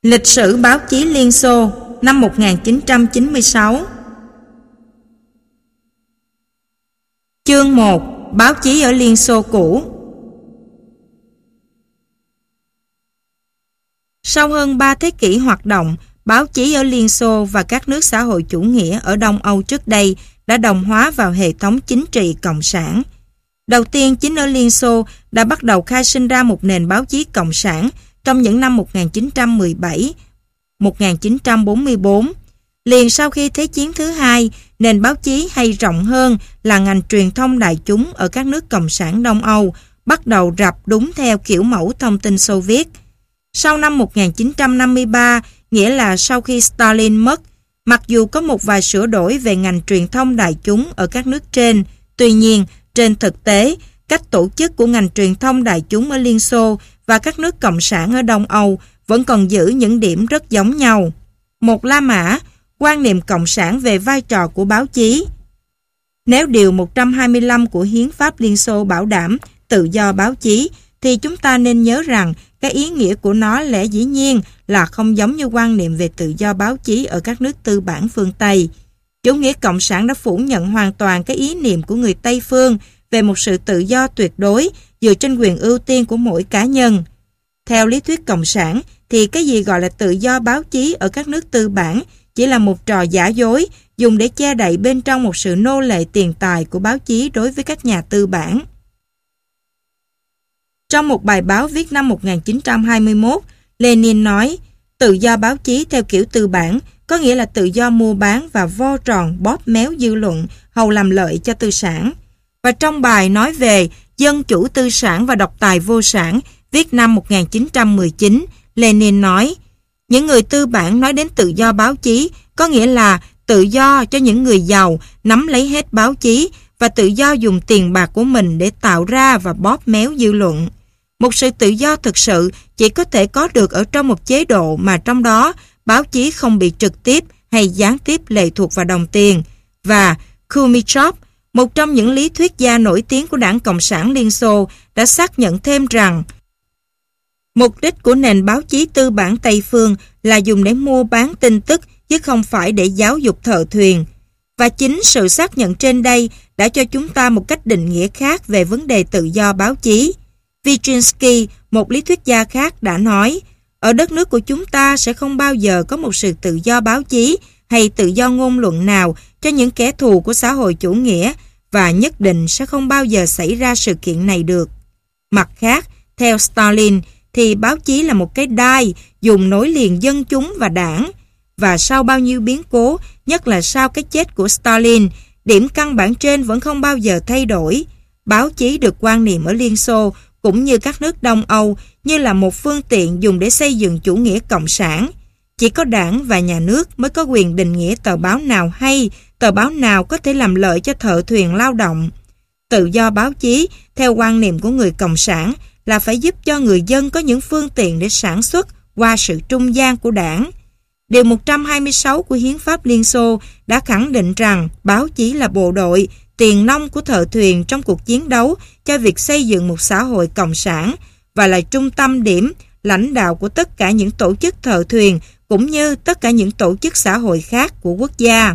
Lịch sử báo chí Liên Xô năm 1996. Chương 1. Báo chí ở Liên Xô cũ. Sau hơn 3 thế kỷ hoạt động, báo chí ở Liên Xô và các nước xã hội chủ nghĩa ở Đông Âu trước đây đã đồng hóa vào hệ thống chính trị cộng sản. Đầu tiên, chính ở Liên Xô đã bắt đầu khai sinh ra một nền báo chí cộng sản trong những năm 1917-1944. Liền sau khi Thế chiến thứ hai, nền báo chí hay rộng hơn là ngành truyền thông đại chúng ở các nước cộng sản Đông Âu bắt đầu rập đúng theo kiểu mẫu thông tin Xô Viết. Sau năm 1953, nghĩa là sau khi Stalin mất, mặc dù có một vài sửa đổi về ngành truyền thông đại chúng ở các nước trên, tuy nhiên, trên thực tế, cách tổ chức của ngành truyền thông đại chúng ở Liên Xô và các nước cộng sản ở Đông Âu vẫn còn giữ những điểm rất giống nhau. Một La Mã, quan niệm cộng sản về vai trò của báo chí. Nếu điều 125 của Hiến pháp Liên Xô bảo đảm tự do báo chí, thì chúng ta nên nhớ rằng cái ý nghĩa của nó lẽ dĩ nhiên là không giống như quan niệm về tự do báo chí ở các nước tư bản phương Tây. Chủ nghĩa cộng sản đã phủ nhận hoàn toàn cái ý niệm của người Tây phương về một sự tự do tuyệt đối dựa trên quyền ưu tiên của mỗi cá nhân. Theo lý thuyết cộng sản, thì cái gì gọi là tự do báo chí ở các nước tư bản chỉ là một trò giả dối dùng để che đậy bên trong một sự nô lệ tiền tài của báo chí đối với các nhà tư bản. Trong một bài báo viết năm 1921, Lenin nói, tự do báo chí theo kiểu tư bản có nghĩa là tự do mua bán và vo tròn bóp méo dư luận hầu làm lợi cho tư sản. Và trong bài nói về dân chủ tư sản và độc tài vô sản, viết năm 1919, Lenin nói, những người tư bản nói đến tự do báo chí có nghĩa là tự do cho những người giàu nắm lấy hết báo chí và tự do dùng tiền bạc của mình để tạo ra và bóp méo dư luận. Một sự tự do thực sự chỉ có thể có được ở trong một chế độ mà trong đó báo chí không bị trực tiếp hay gián tiếp lệ thuộc vào đồng tiền. Và Khrushchev, một trong những lý thuyết gia nổi tiếng của Đảng Cộng sản Liên Xô, đã xác nhận thêm rằng mục đích của nền báo chí tư bản Tây phương là dùng để mua bán tin tức chứ không phải để giáo dục thợ thuyền. Và chính sự xác nhận trên đây đã cho chúng ta một cách định nghĩa khác về vấn đề tự do báo chí. Vygotsky, một lý thuyết gia khác, đã nói, ở đất nước của chúng ta sẽ không bao giờ có một sự tự do báo chí hay tự do ngôn luận nào cho những kẻ thù của xã hội chủ nghĩa và nhất định sẽ không bao giờ xảy ra sự kiện này được. Mặt khác, theo Stalin, thì báo chí là một cái đai dùng nối liền dân chúng và đảng. Và sau bao nhiêu biến cố, nhất là sau cái chết của Stalin, điểm căn bản trên vẫn không bao giờ thay đổi. Báo chí được quan niệm ở Liên Xô cũng như các nước Đông Âu như là một phương tiện dùng để xây dựng chủ nghĩa cộng sản. Chỉ có đảng và nhà nước mới có quyền định nghĩa tờ báo nào hay, tờ báo nào có thể làm lợi cho thợ thuyền lao động. Tự do báo chí, theo quan niệm của người cộng sản, là phải giúp cho người dân có những phương tiện để sản xuất qua sự trung gian của đảng. Điều 126 của Hiến pháp Liên Xô đã khẳng định rằng báo chí là bộ đội, tiền nong của thợ thuyền trong cuộc chiến đấu cho việc xây dựng một xã hội cộng sản và là trung tâm điểm lãnh đạo của tất cả những tổ chức thợ thuyền cũng như tất cả những tổ chức xã hội khác của quốc gia.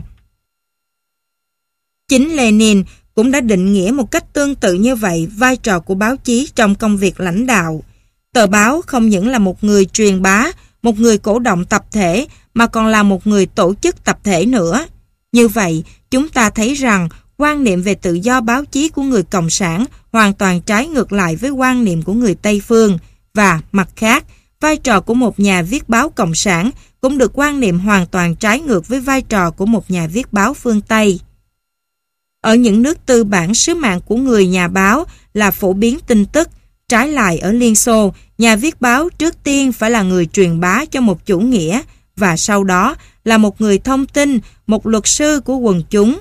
Chính Lenin cũng đã định nghĩa một cách tương tự như vậy vai trò của báo chí trong công việc lãnh đạo. Tờ báo không những là một người truyền bá, một người cổ động tập thể mà còn là một người tổ chức tập thể nữa. Như vậy, chúng ta thấy rằng quan niệm về tự do báo chí của người Cộng sản hoàn toàn trái ngược lại với quan niệm của người Tây phương. Và mặt khác, vai trò của một nhà viết báo Cộng sản cũng được quan niệm hoàn toàn trái ngược với vai trò của một nhà viết báo phương Tây. Ở những nước tư bản, sứ mạng của người nhà báo là phổ biến tin tức. Trái lại ở Liên Xô, nhà viết báo trước tiên phải là người truyền bá cho một chủ nghĩa và sau đó là một người thông tin, một luật sư của quần chúng.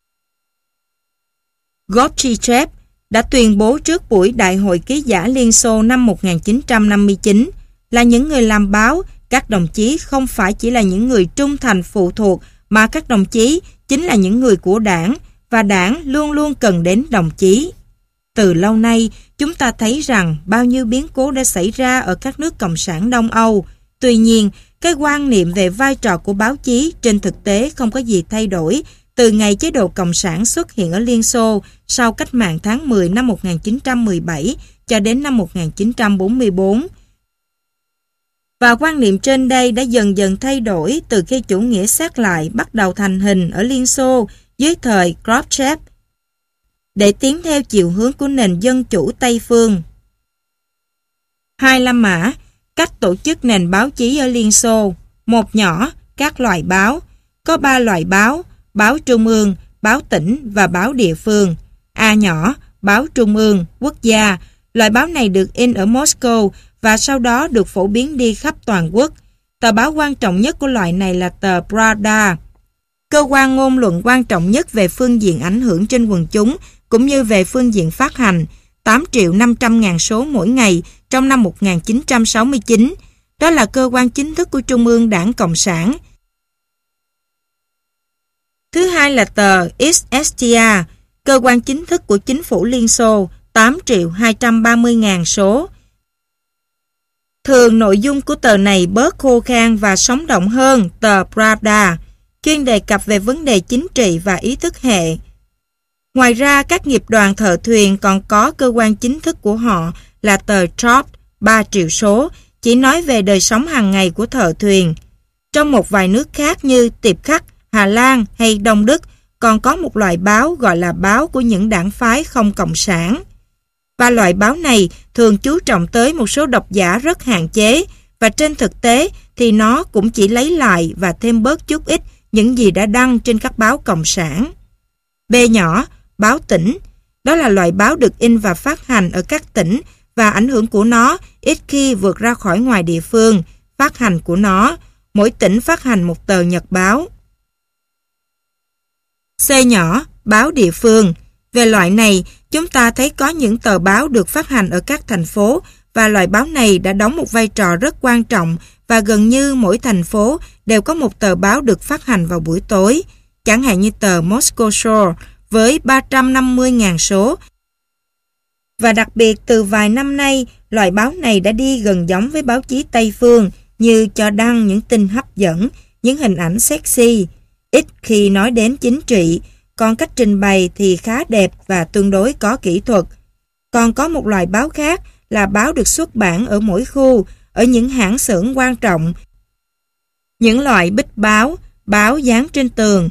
Gorbachev đã tuyên bố trước buổi Đại hội ký giả Liên Xô năm 1959 là những người làm báo, các đồng chí không phải chỉ là những người trung thành phụ thuộc mà các đồng chí chính là những người của đảng và đảng luôn luôn cần đến đồng chí. Từ lâu nay, chúng ta thấy rằng bao nhiêu biến cố đã xảy ra ở các nước cộng sản Đông Âu. Tuy nhiên, Cái quan niệm về vai trò của báo chí trên thực tế không có gì thay đổi từ ngày chế độ Cộng sản xuất hiện ở Liên Xô sau cách mạng tháng 10 năm 1917 cho đến năm 1944. Và quan niệm trên đây đã dần dần thay đổi từ khi chủ nghĩa xét lại bắt đầu thành hình ở Liên Xô dưới thời Khrushchev để tiến theo chiều hướng của nền dân chủ Tây phương. 2. La Mã, cách tổ chức nền báo chí ở Liên Xô. 1 nhỏ, các loại báo. Có 3 loại báo: báo trung ương, báo tỉnh và báo địa phương. A nhỏ, báo trung ương, quốc gia. Loại báo này được in ở Moscow và sau đó được phổ biến đi khắp toàn quốc. Tờ báo quan trọng nhất của loại này là tờ Pravda, cơ quan ngôn luận quan trọng nhất về phương diện ảnh hưởng trên quần chúng cũng như về phương diện phát hành, 8.500.000 số mỗi ngày trong năm 1969. Đó là cơ quan chính thức của Trung ương Đảng Cộng sản. Thứ hai là tờ Izvestia, cơ quan chính thức của chính phủ Liên Xô, 8.230.000 số. Thường nội dung của tờ này bớt khô khan và sống động hơn tờ Pravda, chuyên đề cập về vấn đề chính trị và ý thức hệ. Ngoài ra, các nghiệp đoàn thợ thuyền còn có cơ quan chính thức của họ là tờ Trop, 3 triệu số, chỉ nói về đời sống hàng ngày của thợ thuyền. Trong một vài nước khác như Tiệp Khắc, Hà Lan hay Đông Đức còn có một loại báo gọi là báo của những đảng phái không cộng sản. Và loại báo này thường chú trọng tới một số độc giả rất hạn chế và trên thực tế thì nó cũng chỉ lấy lại và thêm bớt chút ít những gì đã đăng trên các báo cộng sản. B nhỏ, báo tỉnh. Đó là loại báo được in và phát hành ở các tỉnh và ảnh hưởng của nó ít khi vượt ra khỏi ngoài địa phương phát hành của nó. Mỗi tỉnh phát hành một tờ nhật báo. C nhỏ, báo địa phương. Về loại này, chúng ta thấy có những tờ báo được phát hành ở các thành phố và loại báo này đã đóng một vai trò rất quan trọng và gần như mỗi thành phố đều có một tờ báo được phát hành vào buổi tối, chẳng hạn như tờ Moscow Shore với 350.000 số. Và đặc biệt từ vài năm nay, loại báo này đã đi gần giống với báo chí Tây phương như cho đăng những tin hấp dẫn, những hình ảnh sexy, ít khi nói đến chính trị, còn cách trình bày thì khá đẹp và tương đối có kỹ thuật. Còn có một loại báo khác là báo được xuất bản ở mỗi khu, ở những hãng xưởng quan trọng, những loại bích báo, báo dán trên tường.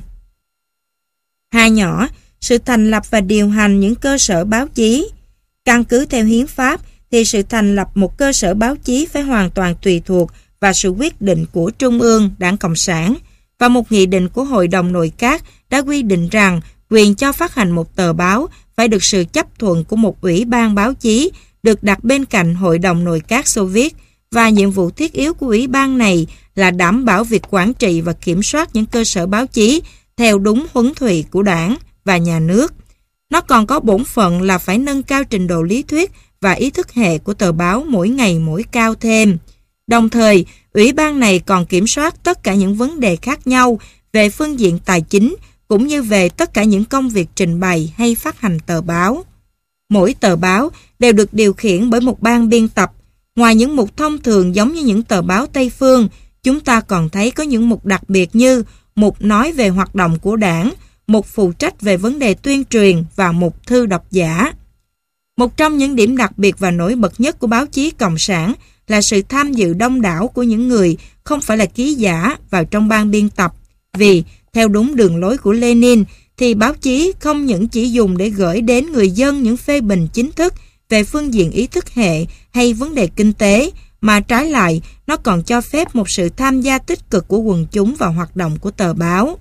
2 nhỏ, sự thành lập và điều hành những cơ sở báo chí. Căn cứ theo hiến pháp thì sự thành lập một cơ sở báo chí phải hoàn toàn tùy thuộc vào sự quyết định của Trung ương Đảng Cộng sản, và một nghị định của Hội đồng Nội các đã quy định rằng quyền cho phát hành một tờ báo phải được sự chấp thuận của một ủy ban báo chí được đặt bên cạnh Hội đồng Nội các Xô Viết, và nhiệm vụ thiết yếu của ủy ban này là đảm bảo việc quản trị và kiểm soát những cơ sở báo chí theo đúng huấn thủy của Đảng và nhà nước. Nó còn có bổn phận là phải nâng cao trình độ lý thuyết và ý thức hệ của tờ báo mỗi ngày mỗi cao thêm. Đồng thời, ủy ban này còn kiểm soát tất cả những vấn đề khác nhau về phương diện tài chính cũng như về tất cả những công việc trình bày hay phát hành tờ báo. Mỗi tờ báo đều được điều khiển bởi một ban biên tập. Ngoài những mục thông thường giống như những tờ báo Tây phương, chúng ta còn thấy có những mục đặc biệt như mục nói về hoạt động của Đảng, mục phụ trách về vấn đề tuyên truyền và mục thư độc giả. Một trong những điểm đặc biệt và nổi bật nhất của báo chí Cộng sản là sự tham dự đông đảo của những người không phải là ký giả vào trong ban biên tập. Vì, theo đúng đường lối của Lenin, thì báo chí không những chỉ dùng để gửi đến người dân những phê bình chính thức về phương diện ý thức hệ hay vấn đề kinh tế, mà trái lại, nó còn cho phép một sự tham gia tích cực của quần chúng vào hoạt động của tờ báo.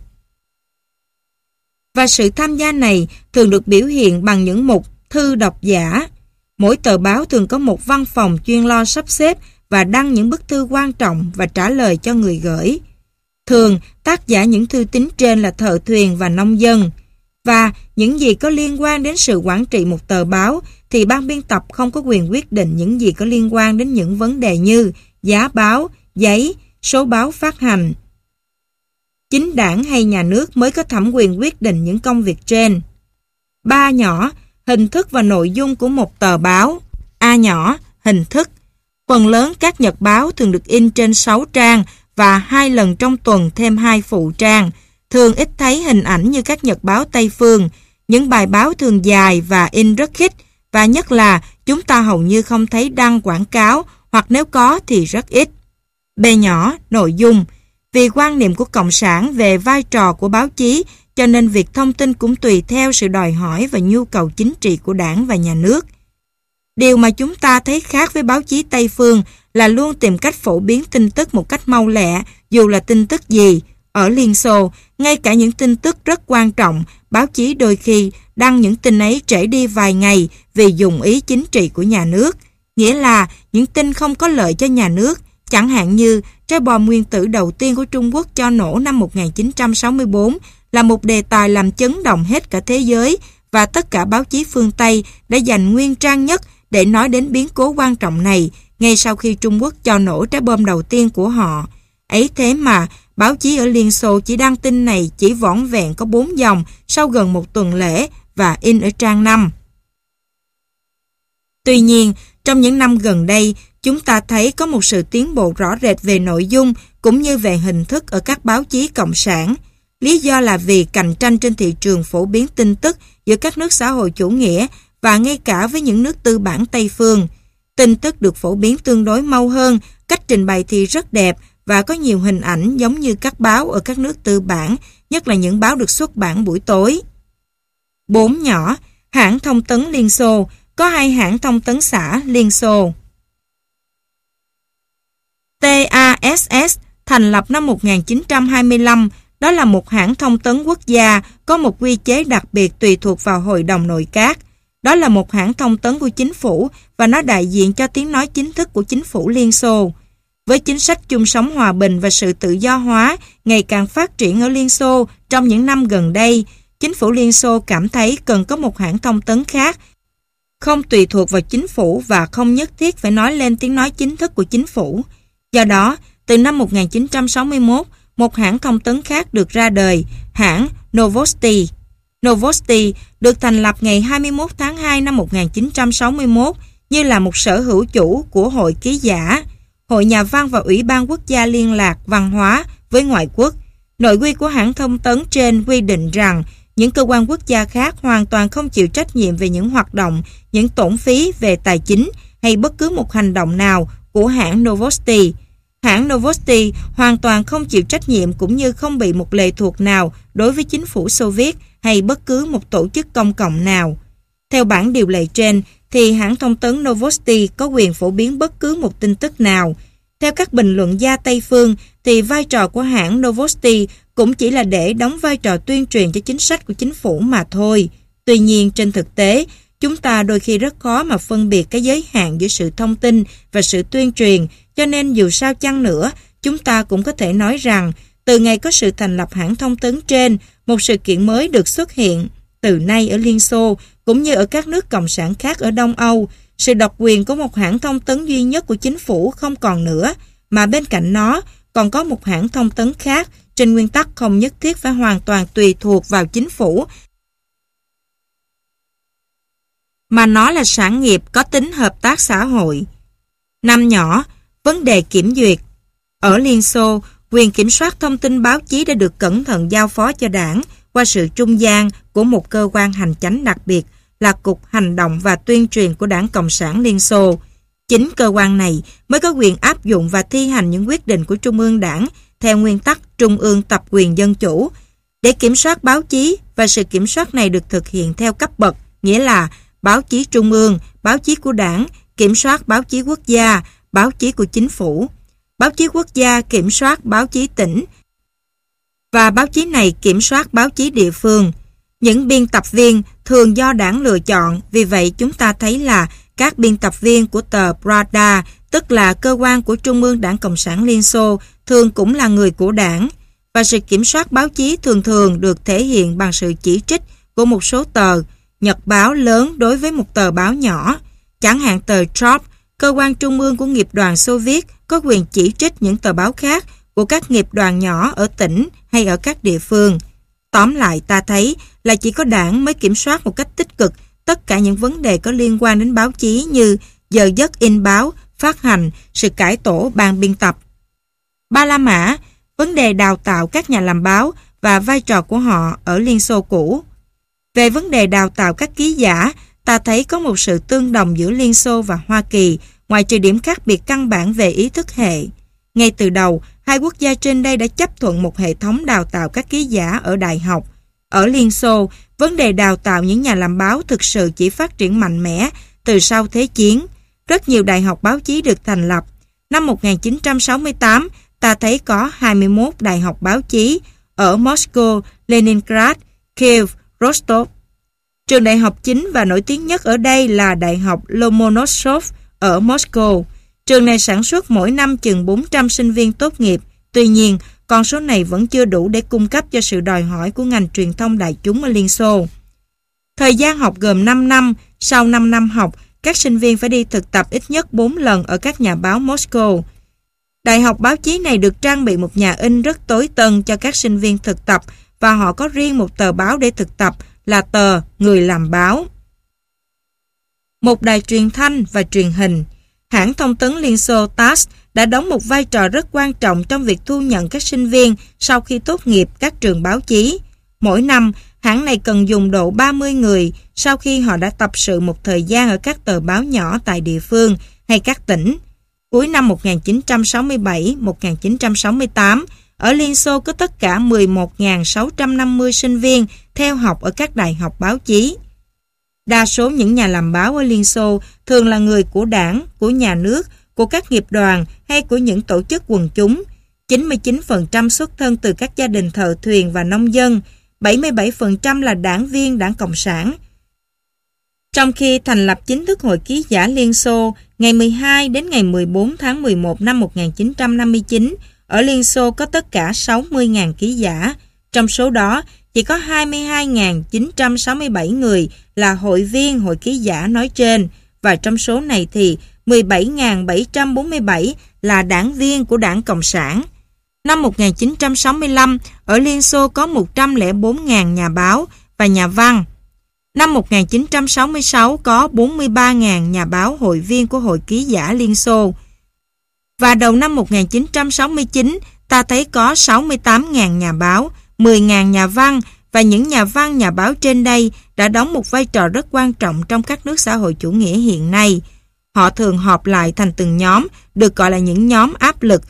Và sự tham gia này thường được biểu hiện bằng những mục thư độc giả. Mỗi tờ báo thường có một văn phòng chuyên lo sắp xếp và đăng những bức thư quan trọng và trả lời cho người gửi. Thường, tác giả những thư tín trên là thợ thuyền và nông dân. Và những gì có liên quan đến sự quản trị một tờ báo thì ban biên tập không có quyền quyết định những gì có liên quan đến những vấn đề như giá báo, giấy, số báo phát hành. Chính đảng hay nhà nước mới có thẩm quyền quyết định những công việc trên. 3 nhỏ, hình thức và nội dung của một tờ báo. A nhỏ, hình thức. Phần lớn các nhật báo thường được in trên 6 trang và 2 lần trong tuần thêm 2 phụ trang. Thường ít thấy hình ảnh như các nhật báo Tây phương. Những bài báo thường dài và in rất khít, và nhất là chúng ta hầu như không thấy đăng quảng cáo, hoặc nếu có thì rất ít. B nhỏ, nội dung. Vì quan niệm của Cộng sản về vai trò của báo chí, cho nên việc thông tin cũng tùy theo sự đòi hỏi và nhu cầu chính trị của đảng và nhà nước. Điều mà chúng ta thấy khác với báo chí Tây phương là luôn tìm cách phổ biến tin tức một cách mau lẹ, dù là tin tức gì. Ở Liên Xô, ngay cả những tin tức rất quan trọng, báo chí đôi khi đăng những tin ấy trễ đi vài ngày vì dùng ý chính trị của nhà nước. Nghĩa là những tin không có lợi cho nhà nước, chẳng hạn như trái bom nguyên tử đầu tiên của Trung Quốc cho nổ năm 1964 là một đề tài làm chấn động hết cả thế giới, và tất cả báo chí phương Tây đã dành nguyên trang nhất để nói đến biến cố quan trọng này ngay sau khi Trung Quốc cho nổ trái bom đầu tiên của họ. Ấy thế mà báo chí ở Liên Xô chỉ đăng tin này chỉ vỏn vẹn có 4 dòng sau gần một tuần lễ và in ở trang 5. Tuy nhiên, trong những năm gần đây, chúng ta thấy có một sự tiến bộ rõ rệt về nội dung cũng như về hình thức ở các báo chí cộng sản. Lý do là vì cạnh tranh trên thị trường phổ biến tin tức giữa các nước xã hội chủ nghĩa và ngay cả với những nước tư bản Tây phương. Tin tức được phổ biến tương đối mau hơn, cách trình bày thì rất đẹp và có nhiều hình ảnh giống như các báo ở các nước tư bản, nhất là những báo được xuất bản buổi tối. 4 nhỏ, hãng thông tấn Liên Xô. Có 2 hãng thông tấn xã Liên Xô. TASS thành lập năm 1925, đó là một hãng thông tấn quốc gia có một quy chế đặc biệt tùy thuộc vào Hội đồng Nội các. Đó là một hãng thông tấn của chính phủ và nó đại diện cho tiếng nói chính thức của chính phủ Liên Xô. Với chính sách chung sống hòa bình và sự tự do hóa ngày càng phát triển ở Liên Xô trong những năm gần đây, chính phủ Liên Xô cảm thấy cần có một hãng thông tấn khác, không tùy thuộc vào chính phủ và không nhất thiết phải nói lên tiếng nói chính thức của chính phủ. Do đó, từ năm 1961, một hãng thông tấn khác được ra đời, hãng Novosti. Novosti được thành lập ngày 21 tháng 2 năm 1961 như là một sở hữu chủ của Hội Ký giả, Hội Nhà văn và Ủy ban Quốc gia Liên lạc Văn hóa với ngoại quốc. Nội quy của hãng thông tấn trên quy định rằng những cơ quan quốc gia khác hoàn toàn không chịu trách nhiệm về những hoạt động, những tổn phí về tài chính hay bất cứ một hành động nào của hãng Novosti. Hãng Novosti hoàn toàn không chịu trách nhiệm cũng như không bị một lệ thuộc nào đối với chính phủ Xô Viết hay bất cứ một tổ chức công cộng nào. Theo bản điều lệ trên, thì hãng thông tấn Novosti có quyền phổ biến bất cứ một tin tức nào. Theo các bình luận gia Tây phương, thì vai trò của hãng Novosti cũng chỉ là để đóng vai trò tuyên truyền cho chính sách của chính phủ mà thôi. Tuy nhiên, trên thực tế, chúng ta đôi khi rất khó mà phân biệt cái giới hạn giữa sự thông tin và sự tuyên truyền, cho nên dù sao chăng nữa, chúng ta cũng có thể nói rằng, từ ngày có sự thành lập hãng thông tấn trên, một sự kiện mới được xuất hiện. Từ nay ở Liên Xô, cũng như ở các nước cộng sản khác ở Đông Âu, sự độc quyền của một hãng thông tấn duy nhất của chính phủ không còn nữa, mà bên cạnh nó còn có một hãng thông tấn khác, trên nguyên tắc không nhất thiết phải hoàn toàn tùy thuộc vào chính phủ, mà nó là sản nghiệp có tính hợp tác xã hội. 5 nhỏ, vấn đề kiểm duyệt. Ở Liên Xô, quyền kiểm soát thông tin báo chí đã được cẩn thận giao phó cho đảng qua sự trung gian của một cơ quan hành chánh đặc biệt là Cục Hành động và Tuyên truyền của Đảng Cộng sản Liên Xô. Chính cơ quan này mới có quyền áp dụng và thi hành những quyết định của Trung ương Đảng theo nguyên tắc Trung ương tập quyền dân chủ. Để kiểm soát báo chí, và sự kiểm soát này được thực hiện theo cấp bậc, nghĩa là báo chí trung ương, báo chí của Đảng, kiểm soát báo chí quốc gia, báo chí của chính phủ. Báo chí quốc gia kiểm soát báo chí tỉnh, và báo chí này kiểm soát báo chí địa phương. Những biên tập viên thường do đảng lựa chọn, vì vậy chúng ta thấy là các biên tập viên của tờ Pravda, tức là cơ quan của Trung ương Đảng Cộng sản Liên Xô, thường cũng là người của đảng. Và sự kiểm soát báo chí thường thường được thể hiện bằng sự chỉ trích của một số tờ, nhật báo lớn đối với một tờ báo nhỏ. Chẳng hạn tờ Trop, cơ quan trung ương của nghiệp đoàn Xô Viết, có quyền chỉ trích những tờ báo khác của các nghiệp đoàn nhỏ ở tỉnh hay ở các địa phương. Tóm lại, ta thấy là chỉ có đảng mới kiểm soát một cách tích cực tất cả những vấn đề có liên quan đến báo chí như giờ giấc in báo, phát hành, sự cải tổ ban biên tập. Ba La Mã, vấn đề đào tạo các nhà làm báo và vai trò của họ ở Liên Xô cũ. Về vấn đề đào tạo các ký giả, ta thấy có một sự tương đồng giữa Liên Xô và Hoa Kỳ, ngoài trừ điểm khác biệt căn bản về ý thức hệ. Ngay từ đầu, hai quốc gia trên đây đã chấp thuận một hệ thống đào tạo các ký giả ở đại học. Ở Liên Xô, vấn đề đào tạo những nhà làm báo thực sự chỉ phát triển mạnh mẽ từ sau Thế chiến. Rất nhiều đại học báo chí được thành lập. Năm 1968, ta thấy có 21 đại học báo chí ở Moscow, Leningrad, Kiev, Rostov. Trường đại học chính và nổi tiếng nhất ở đây là Đại học Lomonosov ở Moscow. Trường này sản xuất mỗi năm chừng 400 sinh viên tốt nghiệp. Tuy nhiên, con số này vẫn chưa đủ để cung cấp cho sự đòi hỏi của ngành truyền thông đại chúng ở Liên Xô. Thời gian học gồm 5 năm. Sau 5 năm học, các sinh viên phải đi thực tập ít nhất 4 lần ở các nhà báo Moscow. Đại học báo chí này được trang bị một nhà in rất tối tân cho các sinh viên thực tập và họ có riêng một tờ báo để thực tập là tờ Người làm báo. Một đài truyền thanh và truyền hình. Hãng thông tấn Liên Xô TASS đã đóng một vai trò rất quan trọng trong việc thu nhận các sinh viên sau khi tốt nghiệp các trường báo chí. Mỗi năm, hãng này cần dùng độ 30 người sau khi họ đã tập sự một thời gian ở các tờ báo nhỏ tại địa phương hay các tỉnh. Cuối năm 1967-1968, ở Liên Xô có tất cả 11.650 sinh viên theo học ở các đại học báo chí. Đa số những nhà làm báo ở Liên Xô thường là người của đảng, của nhà nước, của các nghiệp đoàn hay của những tổ chức quần chúng. 99% xuất thân từ các gia đình thợ thuyền và nông dân, 77% là đảng viên Đảng Cộng sản. Trong khi thành lập chính thức Hội Ký giả Liên Xô ngày 12 đến ngày 14 tháng 11 năm 1959, ở Liên Xô có tất cả 60.000 ký giả. Trong số đó, chỉ có 22.967 người là hội viên Hội Ký giả nói trên, và trong số này thì 17.747 là đảng viên của Đảng Cộng sản. Năm 1965, ở Liên Xô có 104.000 nhà báo và nhà văn. Năm 1966 có 43.000 nhà báo hội viên của Hội Ký giả Liên Xô. Và đầu năm 1969, ta thấy có 68.000 nhà báo, 10.000 nhà văn, và những nhà văn, nhà báo trên đây đã đóng một vai trò rất quan trọng trong các nước xã hội chủ nghĩa hiện nay. Họ thường họp lại thành từng nhóm, được gọi là những nhóm áp lực,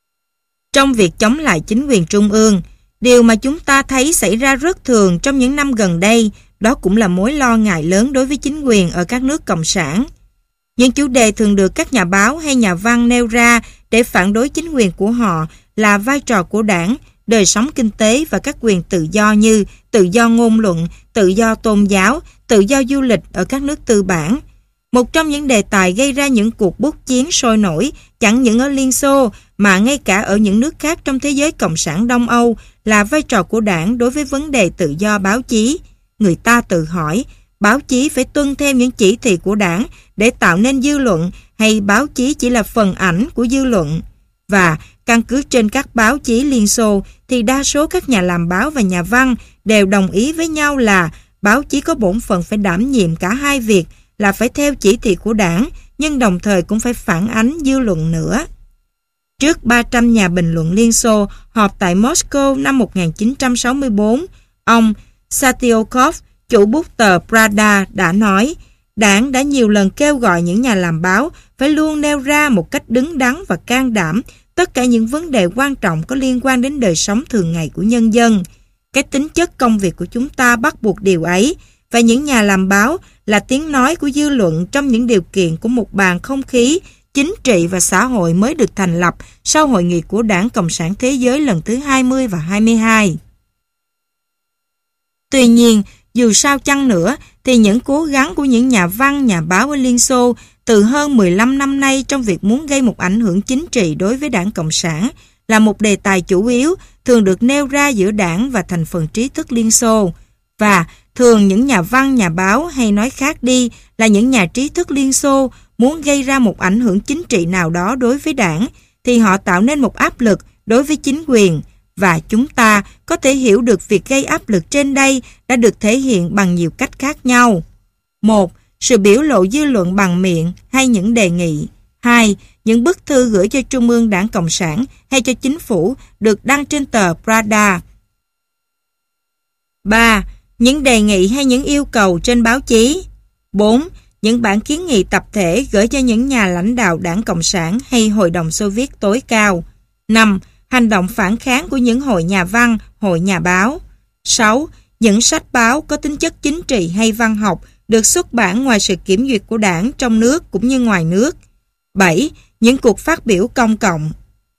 trong việc chống lại chính quyền trung ương. Điều mà chúng ta thấy xảy ra rất thường trong những năm gần đây, đó cũng là mối lo ngại lớn đối với chính quyền ở các nước cộng sản. Những chủ đề thường được các nhà báo hay nhà văn nêu ra để phản đối chính quyền của họ là vai trò của đảng, đời sống kinh tế và các quyền tự do như tự do ngôn luận, tự do tôn giáo, tự do du lịch ở các nước tư bản. Một trong những đề tài gây ra những cuộc bút chiến sôi nổi chẳng những ở Liên Xô mà ngay cả ở những nước khác trong thế giới cộng sản Đông Âu là vai trò của đảng đối với vấn đề tự do báo chí. Người ta tự hỏi, báo chí phải tuân theo những chỉ thị của đảng để tạo nên dư luận hay báo chí chỉ là phần ảnh của dư luận? Và căn cứ trên các báo chí Liên Xô thì đa số các nhà làm báo và nhà văn đều đồng ý với nhau là báo chí có bổn phận phải đảm nhiệm cả hai việc là phải theo chỉ thị của đảng nhưng đồng thời cũng phải phản ánh dư luận nữa. Trước 300 nhà bình luận Liên Xô họp tại Moscow năm 1964, ông Satyokov, chủ bút tờ Pravda đã nói, đảng đã nhiều lần kêu gọi những nhà làm báo phải luôn nêu ra một cách đứng đắn và can đảm tất cả những vấn đề quan trọng có liên quan đến đời sống thường ngày của nhân dân. Cái tính chất công việc của chúng ta bắt buộc điều ấy, và những nhà làm báo là tiếng nói của dư luận trong những điều kiện của một bầu không khí chính trị và xã hội mới được thành lập sau hội nghị của Đảng Cộng sản Thế giới lần thứ 20 và 22. Tuy nhiên, dù sao chăng nữa, thì những cố gắng của những nhà văn, nhà báo ở Liên Xô từ hơn 15 năm nay trong việc muốn gây một ảnh hưởng chính trị đối với Đảng Cộng sản là một đề tài chủ yếu thường được nêu ra giữa đảng và thành phần trí thức Liên Xô. Và thường những nhà văn, nhà báo hay nói khác đi là những nhà trí thức Liên Xô muốn gây ra một ảnh hưởng chính trị nào đó đối với đảng thì họ tạo nên một áp lực đối với chính quyền. Và chúng ta có thể hiểu được việc gây áp lực trên đây đã được thể hiện bằng nhiều cách khác nhau. 1. Sự biểu lộ dư luận bằng miệng hay những đề nghị. 2. những bức thư gửi cho Trung ương Đảng Cộng sản hay cho chính phủ được đăng trên tờ Pravda. 3. Những đề nghị hay những yêu cầu trên báo chí. 4. Những bản kiến nghị tập thể gửi cho những nhà lãnh đạo Đảng Cộng sản hay Hội đồng Xô Viết tối cao. 5. Hành động phản kháng của những hội nhà văn, hội nhà báo. 6. Những sách báo có tính chất chính trị hay văn học được xuất bản ngoài sự kiểm duyệt của Đảng trong nước cũng như ngoài nước. 7. Những cuộc phát biểu công cộng.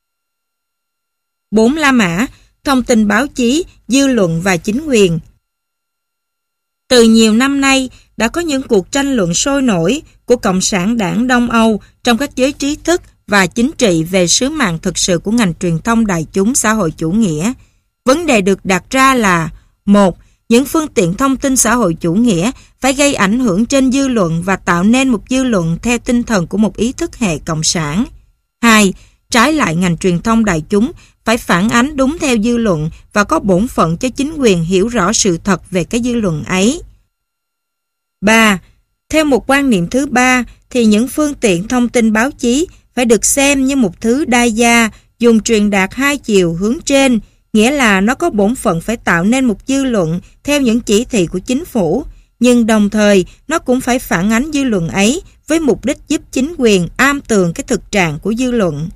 4. La Mã, thông tin báo chí, dư luận và chính quyền. Từ nhiều năm nay, đã có những cuộc tranh luận sôi nổi của Cộng sản Đảng Đông Âu trong các giới trí thức và chính trị về sứ mạng thực sự của ngành truyền thông đại chúng xã hội chủ nghĩa. Vấn đề được đặt ra là: 1. Những phương tiện thông tin xã hội chủ nghĩa phải gây ảnh hưởng trên dư luận và tạo nên một dư luận theo tinh thần của một ý thức hệ cộng sản. 2. Trái lại, ngành truyền thông đại chúng phải phản ánh đúng theo dư luận và có bổn phận cho chính quyền hiểu rõ sự thật về cái dư luận ấy. 3. Theo một quan niệm thứ ba thì những phương tiện thông tin báo chí phải được xem như một thứ đa gia, dùng truyền đạt hai chiều hướng trên, nghĩa là nó có bổn phận phải tạo nên một dư luận theo những chỉ thị của chính phủ, nhưng đồng thời nó cũng phải phản ánh dư luận ấy với mục đích giúp chính quyền am tường cái thực trạng của dư luận.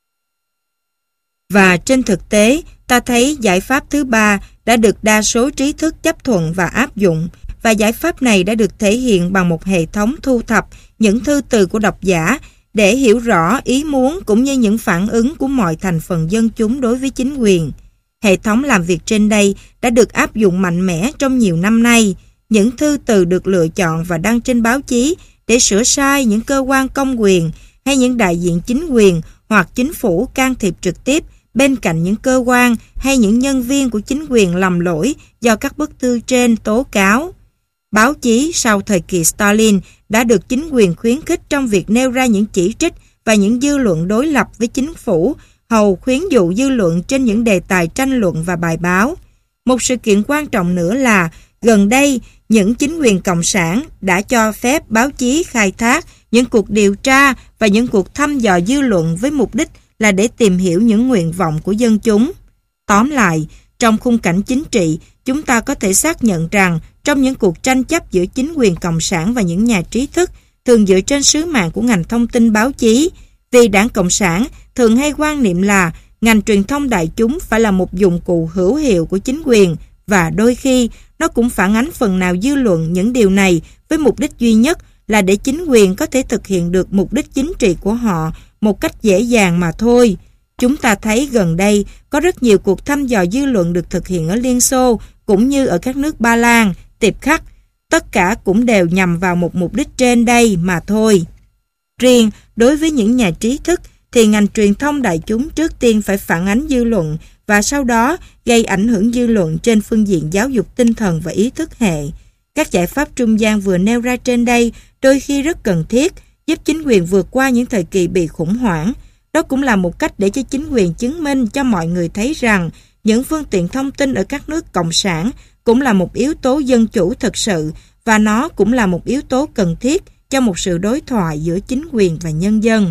Và trên thực tế, ta thấy giải pháp thứ ba đã được đa số trí thức chấp thuận và áp dụng, và giải pháp này đã được thể hiện bằng một hệ thống thu thập những thư từ của độc giả để hiểu rõ ý muốn cũng như những phản ứng của mọi thành phần dân chúng đối với chính quyền. Hệ thống làm việc trên đây đã được áp dụng mạnh mẽ trong nhiều năm nay. Những thư từ được lựa chọn và đăng trên báo chí để sửa sai những cơ quan công quyền hay những đại diện chính quyền hoặc chính phủ can thiệp trực tiếp bên cạnh những cơ quan hay những nhân viên của chính quyền lầm lỗi do các bức thư trên tố cáo. Báo chí sau thời kỳ Stalin đã được chính quyền khuyến khích trong việc nêu ra những chỉ trích và những dư luận đối lập với chính phủ, hầu khuyến dụ dư luận trên những đề tài tranh luận và bài báo. Một sự kiện quan trọng nữa là gần đây, những chính quyền cộng sản đã cho phép báo chí khai thác những cuộc điều tra và những cuộc thăm dò dư luận với mục đích là để tìm hiểu những nguyện vọng của dân chúng. Tóm lại, trong khung cảnh chính trị, chúng ta có thể xác nhận rằng trong những cuộc tranh chấp giữa chính quyền cộng sản và những nhà trí thức thường dựa trên sứ mạng của ngành thông tin báo chí, vì Đảng Cộng sản thường hay quan niệm là ngành truyền thông đại chúng phải là một dụng cụ hữu hiệu của chính quyền, và đôi khi nó cũng phản ánh phần nào dư luận những điều này với mục đích duy nhất là để chính quyền có thể thực hiện được mục đích chính trị của họ một cách dễ dàng mà thôi. Chúng ta thấy gần đây có rất nhiều cuộc thăm dò dư luận được thực hiện ở Liên Xô cũng như ở các nước Ba Lan, Tiệp Khắc. Tất cả cũng đều nhằm vào một mục đích trên đây mà thôi. Riêng đối với những nhà trí thức thì ngành truyền thông đại chúng trước tiên phải phản ánh dư luận và sau đó gây ảnh hưởng dư luận trên phương diện giáo dục tinh thần và ý thức hệ. Các giải pháp trung gian vừa nêu ra trên đây đôi khi rất cần thiết, giúp chính quyền vượt qua những thời kỳ bị khủng hoảng. Đó cũng là một cách để cho chính quyền chứng minh cho mọi người thấy rằng những phương tiện thông tin ở các nước cộng sản cũng là một yếu tố dân chủ thực sự, và nó cũng là một yếu tố cần thiết cho một sự đối thoại giữa chính quyền và nhân dân.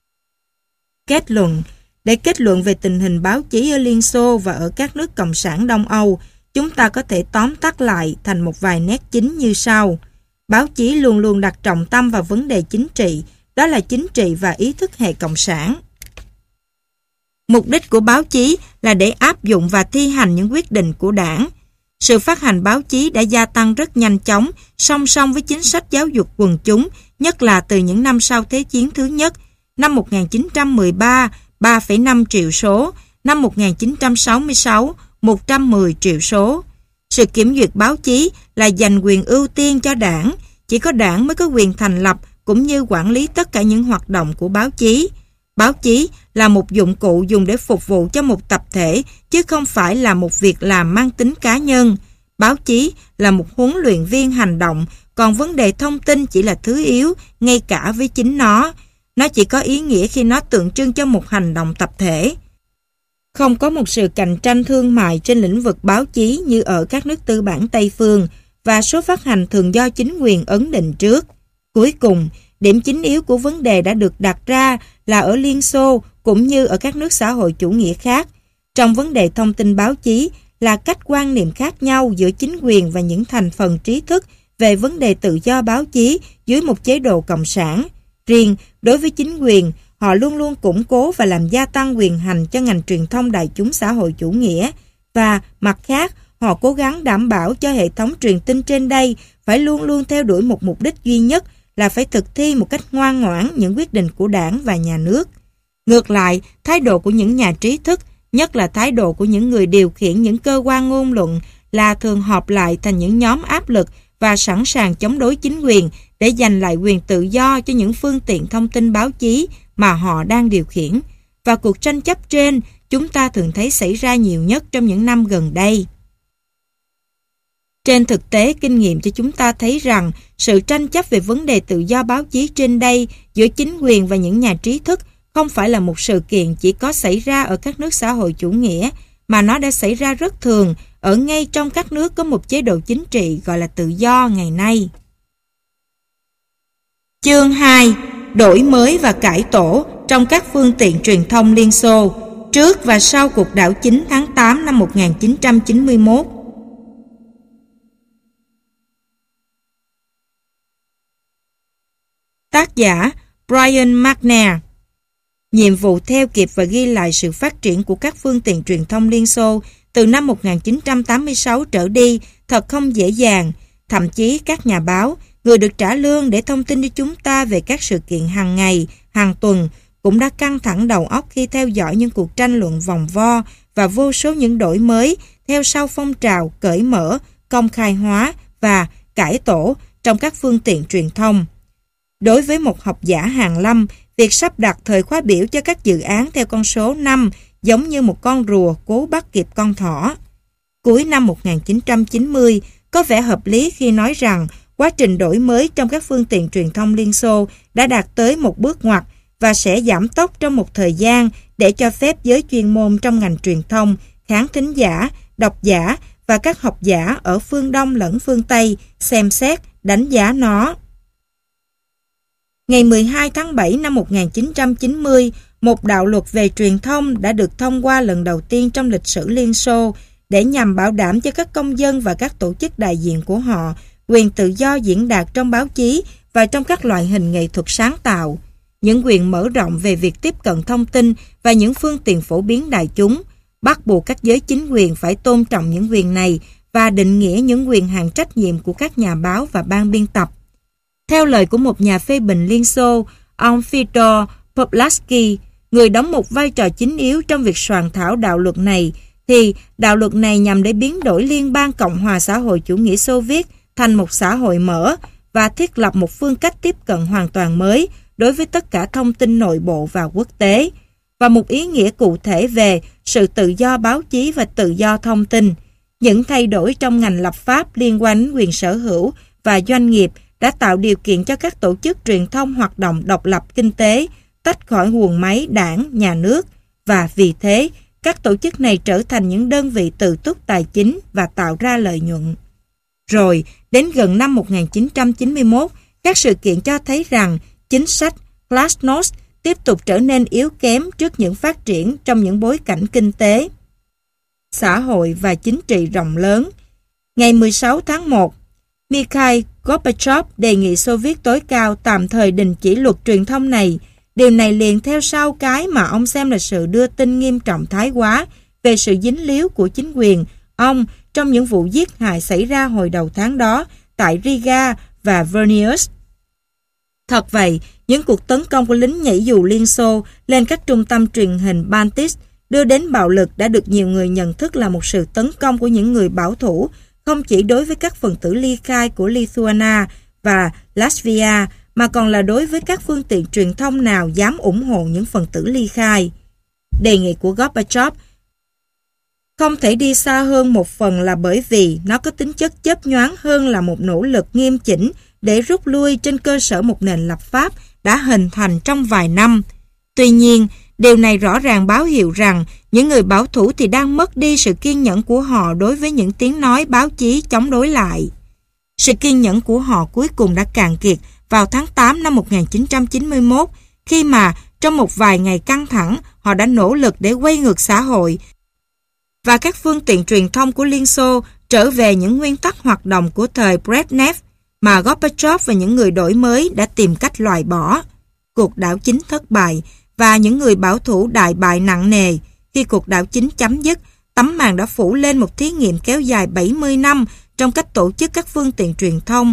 Kết luận. Để kết luận về tình hình báo chí ở Liên Xô và ở các nước cộng sản Đông Âu, chúng ta có thể tóm tắt lại thành một vài nét chính như sau. Báo chí luôn luôn đặt trọng tâm vào vấn đề chính trị, đó là chính trị và ý thức hệ cộng sản. Mục đích của báo chí là để áp dụng và thi hành những quyết định của Đảng. Sự phát hành báo chí đã gia tăng rất nhanh chóng, song song với chính sách giáo dục quần chúng, nhất là từ những năm sau Thế chiến thứ nhất. Năm 1913, 3,5 triệu số, năm 1966, 110 triệu số. Sự kiểm duyệt báo chí là dành quyền ưu tiên cho Đảng, chỉ có Đảng mới có quyền thành lập cũng như quản lý tất cả những hoạt động của báo chí. Báo chí là một dụng cụ dùng để phục vụ cho một tập thể, chứ không phải là một việc làm mang tính cá nhân. Báo chí là một huấn luyện viên hành động, còn vấn đề thông tin chỉ là thứ yếu, ngay cả với chính nó. Nó chỉ có ý nghĩa khi nó tượng trưng cho một hành động tập thể. Không có một sự cạnh tranh thương mại trên lĩnh vực báo chí như ở các nước tư bản Tây phương, và số phát hành thường do chính quyền ấn định trước. Cuối cùng, Điểm chính yếu của vấn đề đã được đặt ra là ở Liên Xô cũng như ở các nước xã hội chủ nghĩa khác. Trong vấn đề thông tin báo chí là cách quan niệm khác nhau giữa chính quyền và những thành phần trí thức về vấn đề tự do báo chí dưới một chế độ cộng sản. Riêng đối với chính quyền, họ luôn luôn củng cố và làm gia tăng quyền hành cho ngành truyền thông đại chúng xã hội chủ nghĩa, và mặt khác, họ cố gắng đảm bảo cho hệ thống truyền tin trên đây phải luôn luôn theo đuổi một mục đích duy nhất là phải thực thi một cách ngoan ngoãn những quyết định của đảng và nhà nước. Ngược lại, thái độ của những nhà trí thức, nhất là thái độ của những người điều khiển những cơ quan ngôn luận, là thường họp lại thành những nhóm áp lực và sẵn sàng chống đối chính quyền để giành lại quyền tự do cho những phương tiện thông tin báo chí mà họ đang điều khiển. Và cuộc tranh chấp trên chúng ta thường thấy xảy ra nhiều nhất trong những năm gần đây. Trên thực tế, kinh nghiệm cho chúng ta thấy rằng sự tranh chấp về vấn đề tự do báo chí trên đây giữa chính quyền và những nhà trí thức không phải là một sự kiện chỉ có xảy ra ở các nước xã hội chủ nghĩa, mà nó đã xảy ra rất thường ở ngay trong các nước có một chế độ chính trị gọi là tự do ngày nay. Chương 2. Đổi mới và cải tổ trong các phương tiện truyền thông Liên Xô trước và sau cuộc đảo chính tháng 8 năm 1991. Tác giả Brian McNair. Nhiệm vụ theo kịp và ghi lại sự phát triển của các phương tiện truyền thông Liên Xô từ năm 1986 trở đi thật không dễ dàng. Thậm chí các nhà báo, người được trả lương để thông tin cho chúng ta về các sự kiện hàng ngày, hàng tuần, cũng đã căng thẳng đầu óc khi theo dõi những cuộc tranh luận vòng vo và vô số những đổi mới theo sau phong trào cởi mở, công khai hóa và cải tổ trong các phương tiện truyền thông. Đối với một học giả hàn lâm, việc sắp đặt thời khóa biểu cho các dự án theo con số 5 giống như một con rùa cố bắt kịp con thỏ. Cuối năm 1990, có vẻ hợp lý khi nói rằng quá trình đổi mới trong các phương tiện truyền thông Liên Xô đã đạt tới một bước ngoặt và sẽ giảm tốc trong một thời gian để cho phép giới chuyên môn trong ngành truyền thông, khán thính giả, độc giả và các học giả ở phương Đông lẫn phương Tây xem xét, đánh giá nó. Ngày 12 tháng 7 năm 1990, một đạo luật về truyền thông đã được thông qua lần đầu tiên trong lịch sử Liên Xô để nhằm bảo đảm cho các công dân và các tổ chức đại diện của họ quyền tự do diễn đạt trong báo chí và trong các loại hình nghệ thuật sáng tạo, những quyền mở rộng về việc tiếp cận thông tin và những phương tiện phổ biến đại chúng, bắt buộc các giới chính quyền phải tôn trọng những quyền này và định nghĩa những quyền hạn trách nhiệm của các nhà báo và ban biên tập. Theo lời của một nhà phê bình Liên Xô, ông Fyodor Poplaski, người đóng một vai trò chính yếu trong việc soạn thảo đạo luật này, thì đạo luật này nhằm để biến đổi Liên bang Cộng hòa xã hội chủ nghĩa Xô Viết thành một xã hội mở và thiết lập một phương cách tiếp cận hoàn toàn mới đối với tất cả thông tin nội bộ và quốc tế, và một ý nghĩa cụ thể về sự tự do báo chí và tự do thông tin. Những thay đổi trong ngành lập pháp liên quan đến quyền sở hữu và doanh nghiệp đã tạo điều kiện cho các tổ chức truyền thông hoạt động độc lập kinh tế, tách khỏi guồng máy đảng, nhà nước, và vì thế, các tổ chức này trở thành những đơn vị tự túc tài chính và tạo ra lợi nhuận. Rồi, đến gần năm 1991, các sự kiện cho thấy rằng chính sách Glasnost tiếp tục trở nên yếu kém trước những phát triển trong những bối cảnh kinh tế, xã hội và chính trị rộng lớn. Ngày 16 tháng 1, Mikhail Gorbachev đề nghị Xô Viết tối cao tạm thời đình chỉ luật truyền thông này. Điều này liền theo sau cái mà ông xem là sự đưa tin nghiêm trọng thái quá về sự dính líu của chính quyền ông trong những vụ giết hại xảy ra hồi đầu tháng đó tại Riga và Vilnius. Thật vậy, những cuộc tấn công của lính nhảy dù Liên Xô lên các trung tâm truyền hình Baltic đưa đến bạo lực đã được nhiều người nhận thức là một sự tấn công của những người bảo thủ, không chỉ đối với các phần tử ly khai của Lithuania và Latvia, mà còn là đối với các phương tiện truyền thông nào dám ủng hộ những phần tử ly khai. Đề nghị của Gorbachev không thể đi xa hơn một phần là bởi vì nó có tính chất chớp nhoáng hơn là một nỗ lực nghiêm chỉnh để rút lui trên cơ sở một nền lập pháp đã hình thành trong vài năm. Tuy nhiên, điều này rõ ràng báo hiệu rằng những người bảo thủ thì đang mất đi sự kiên nhẫn của họ đối với những tiếng nói báo chí chống đối lại. Sự kiên nhẫn của họ cuối cùng đã cạn kiệt vào tháng 8 năm 1991, khi mà trong một vài ngày căng thẳng, họ đã nỗ lực để quay ngược xã hội và các phương tiện truyền thông của Liên Xô trở về những nguyên tắc hoạt động của thời Brezhnev mà Gorbachev và những người đổi mới đã tìm cách loại bỏ. Cuộc đảo chính thất bại và những người bảo thủ đại bại nặng nề. Khi cuộc đảo chính chấm dứt, tấm màn đã phủ lên một thí nghiệm kéo dài 70 năm trong cách tổ chức các phương tiện truyền thông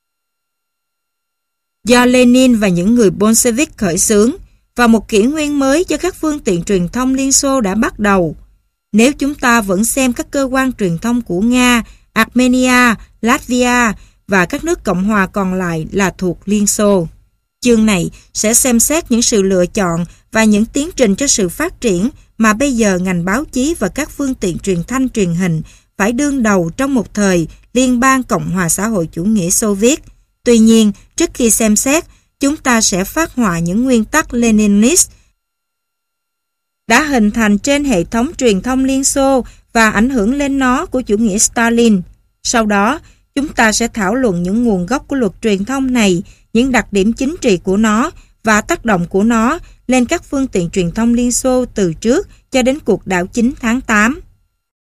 do Lenin và những người Bolshevik khởi xướng, và một kỷ nguyên mới cho các phương tiện truyền thông Liên Xô đã bắt đầu. Nếu chúng ta vẫn xem các cơ quan truyền thông của Nga, Armenia, Latvia và các nước Cộng hòa còn lại là thuộc Liên Xô. Chương này sẽ xem xét những sự lựa chọn và những tiến trình cho sự phát triển mà bây giờ ngành báo chí và các phương tiện truyền thanh truyền hình phải đương đầu trong một thời Liên bang Cộng hòa xã hội chủ nghĩa Xô Viết. Tuy nhiên, trước khi xem xét, chúng ta sẽ phác họa những nguyên tắc Leninist đã hình thành trên hệ thống truyền thông Liên Xô và ảnh hưởng lên nó của chủ nghĩa Stalin. Sau đó, chúng ta sẽ thảo luận những nguồn gốc của luật truyền thông này, những đặc điểm chính trị của nó và tác động của nó lên các phương tiện truyền thông Liên Xô từ trước cho đến cuộc đảo chính tháng 8.